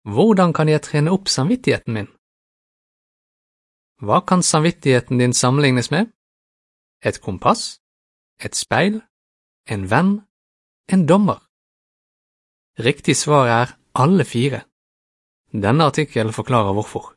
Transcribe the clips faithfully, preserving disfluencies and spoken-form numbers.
Hvordan kan jeg trene opp samvittigheten min? Hva kan samvittigheten din sammenlignes med? Et kompass, et speil, en venn, en dommer. Riktig svar er alle fire. Denne artikkelen forklarer hvorfor.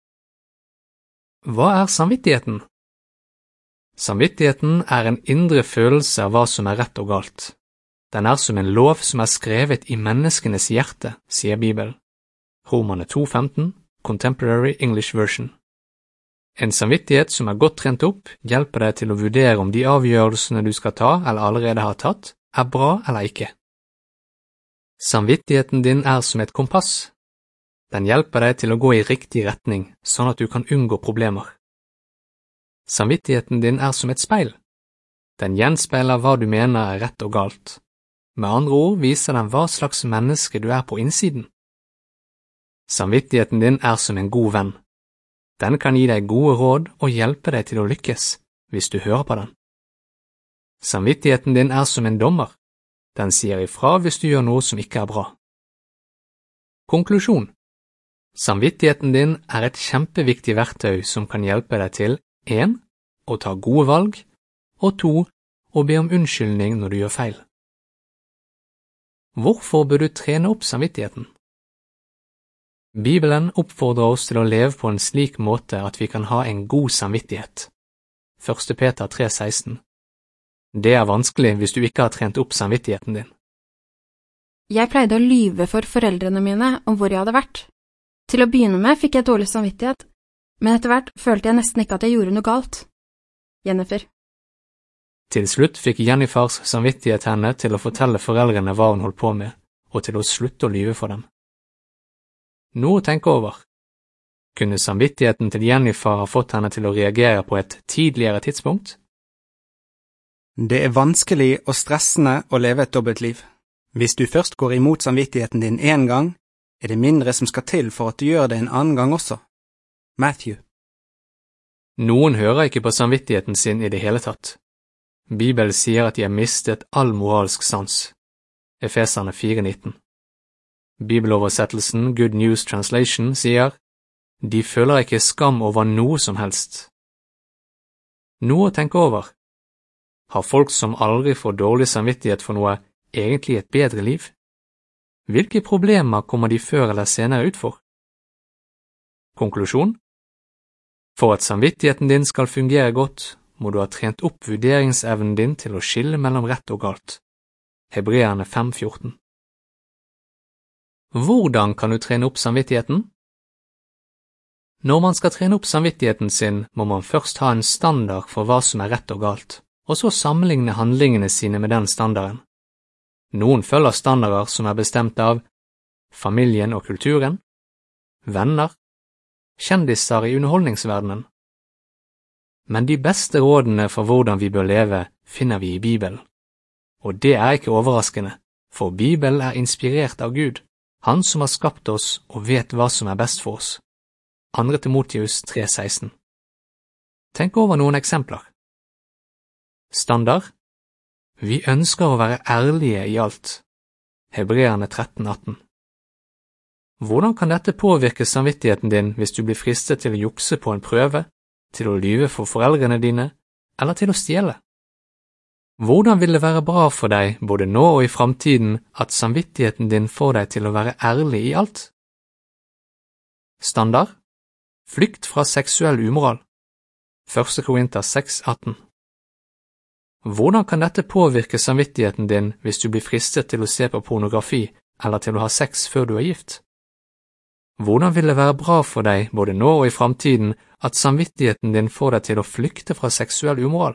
Hva er samvittigheten? Samvittigheten er en indre følelse av hva som er rett og galt. Den er som en lov som er skrevet i menneskenes hjerte, sier Bibelen. Romerne to femten, Contemporary English Version. En samvittighet som er godt trent opp, hjelper deg til å vurdere om de avgjørelsene du skal ta eller allerede har tatt, er bra eller ikke. Samvittigheten din er som et kompass. Den hjelper deg til å gå i riktig retning, sånn at du kan unngå problemer. Samvittigheten din er som et speil. Den gjenspeiler hva du mener er rett og galt. Med andre ord viser den hva slags menneske du er på innsiden. Samvittigheten din er som en god venn. Den kan gi deg gode råd og hjelpe deg til å lykkes, hvis du hører på den. Samvittigheten din er som en dommer. Den sier ifra hvis du gjør noe som ikke er bra. Konklusjon. Samvittigheten din er et kjempeviktig verktøy som kan hjelpe deg til en å ta gode valg, og to å be om unnskyldning når du gjør feil. Hvorfor bør du trene opp samvittigheten? Bibelen oppfordrer oss til å leve på en slik måte at vi kan ha en god samvittighet. første Peter tre seksten. Det er vanskelig hvis du ikke har trent opp samvittigheten din. Jeg pleide å lyve for foreldrene mine om hvor jeg hadde vært. Til å begynne med fikk jeg dårlig samvittighet, men etter hvert følte jeg nesten ikke at jeg gjorde noe galt. Jennifer. Til slutt fikk Jennifers samvittighet henne til å fortelle foreldrene hva hun holdt på med, og til å slutte å lyve for dem. Noe å tenke over. Kunne samvittigheten til Jennifer ha fått henne til å reagere på et tidligere tidspunkt? Det er vanskelig og stressende å leve et dobbeltliv. Hvis du først går imot samvittigheten din en gang, er det mindre som skal til for at du gjør det en annen gang også. Matthew. Noen hører ikke på samvittigheten sin i det hele tatt. Bibelen sier at de har mistet all moralsk sans. Efeserne fire nitten. Bibeloversettelsen Good News Translation sier, de føler ikke skam over noe som helst. Noe å tenke over. Har folk som aldri får dårlig samvittighet for noe egentlig et bedre liv? Hvilke problemer kommer de før eller senere ut for? Konklusjon? For at samvittigheten din skal fungere godt, må du ha trent opp vurderingsevnen din til å skille mellom rett og galt. Hebreerne fem fjorten. Hvordan kan du trene opp samvittigheten? Når man skal trene opp samvittigheten sin, må man først ha en standard for hva som er rett og galt, og så sammenligne handlingene sine med den standarden. Noen følger standarder som er bestemt av familien og kulturen, venner, kjendiser i underholdningsverdenen. Men de beste rådene for hvordan vi bør leve finner vi i Bibelen. Og det er ikke overraskende, for Bibelen er inspirert av Gud, Han som har skapt oss og vet hva som er best for oss. andre Timoteus tre seksten. Tenk over noen eksempler. Standard. Vi ønsker å være ærlige i alt. Hebreerne tretten atten. Hvordan kan dette påvirke samvittigheten din hvis du blir fristet til å jukse på en prøve, til å lyve for foreldrene dine, eller til å stjele? Hvordan vil det være bra for deg både nå og i framtiden at samvittigheten din får deg til å være ærlig i alt? Standard. Flykt fra seksuell umoral. første Korinter seks atten. Hvordan kan dette påvirke samvittigheten din hvis du blir fristet til å se på pornografi eller til å ha sex før du er gift? Hvordan vil det være bra for deg både nå og i framtiden at samvittigheten din får deg til å flykte fra seksuell umoral?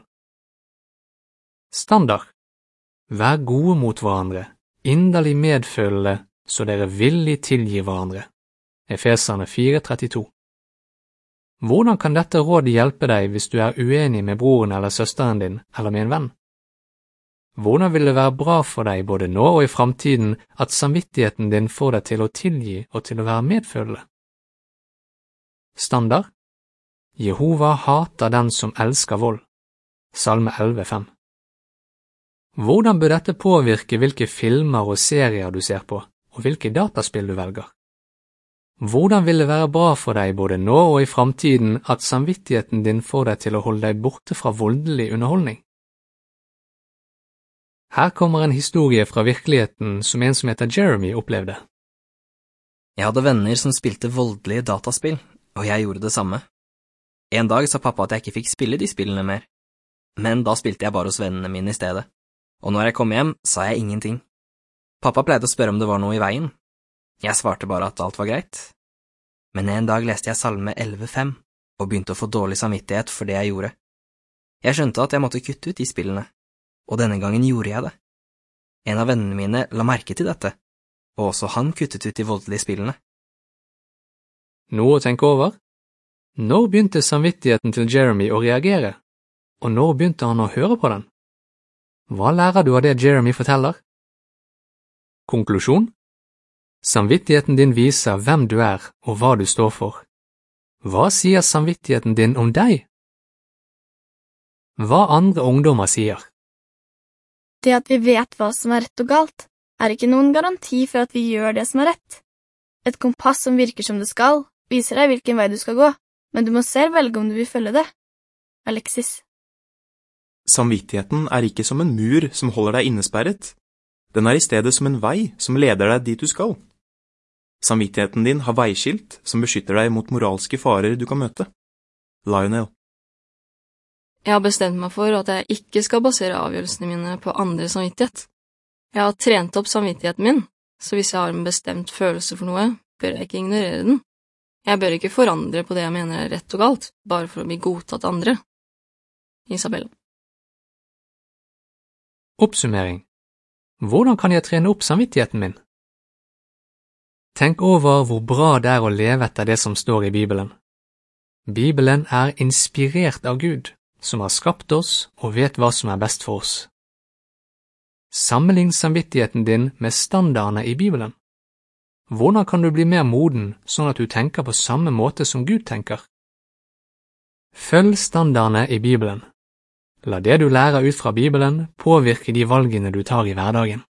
Standard. Vær gode mot hverandre, inderlig medfølende, så dere villig tilgir hverandre. Efeserne fire trettito. Hvordan kan dette rådet hjelpe deg hvis du er uenig med broren eller søsteren din, eller med en venn? Hvordan vil det være bra for deg både nå og i framtiden at samvittigheten din får deg til å tilgi og til å være medfølende? Standard. Jehova hater den som elsker vold. Salme elleve fem. Hvordan bør dette påvirke hvilke filmer og serier du ser på, og hvilke dataspill du velger? Hvordan vil det være bra for deg både nå og i framtiden at samvittigheten din får deg til å holde deg borte fra voldelig underholdning? Her kommer en historie fra virkeligheten som en som heter Jeremy opplevde. Jeg hadde venner som spilte voldelige dataspill, og jeg gjorde det samme. En dag sa pappa at jeg ikke fikk spille de spillene mer, men da spilte jeg bare hos vennene mine i stedet, og når jeg kom hjem, sa jeg ingenting. Pappa pleide å spørre om det var noe i veien. Jeg svarte bare at alt var greit. Men en dag leste jeg Salme elleve fem, og begynte å få dårlig samvittighet for det jeg gjorde. Jeg skjønte at jeg måtte kutte ut de spillene, og denne gangen gjorde jeg det. En av vennene mine la merke til dette, og også han kuttet ut de voldelige spillene. Noe å tenke over? Når begynte samvittigheten til Jeremy å reagere, og når begynte han å høre på den? Hva lærer du av det Jeremy forteller? Konklusjon? Samvittigheten din viser hvem du er og hva du står for. Hva sier samvittigheten din om deg? Hva andre ungdommer sier? Det at vi vet hva som er rett og galt, er ikke noen garanti for at vi gjør det som er rett. Et kompass som virker som det skal, viser deg hvilken vei du skal gå, men du må selv velge om du vil følge det. Alexis. Samvittigheten er ikke som en mur som holder deg innesperret. Den er i stedet som en vei som leder deg dit du skal. Samvittigheten din har veiskilt som beskytter deg mot moralske farer du kan møte. Lionel. Jeg har bestemt meg for at jeg ikke skal basere avgjørelsene mine på andres samvittighet. Jeg har trent opp samvittigheten min, så hvis jeg har en bestemt følelse for noe, bør jeg ikke ignorere den. Jeg bør ikke forandre på det jeg mener er rett og galt, bare for å bli godtatt av andre. Isabella. Oppsummering. Hvordan kan jeg trene opp samvittigheten min? Tenk over hvor bra det er å leve etter det som står i Bibelen. Bibelen er inspirert av Gud, som har skapt oss og vet hva som er best for oss. Sammenlign samvittigheten din med standardene i Bibelen. Hvordan kan du bli mer moden, sånn at du tenker på samme måte som Gud tenker? Følg standardene i Bibelen. La det du lærer ut fra Bibelen påvirke de valgene du tar i hverdagen.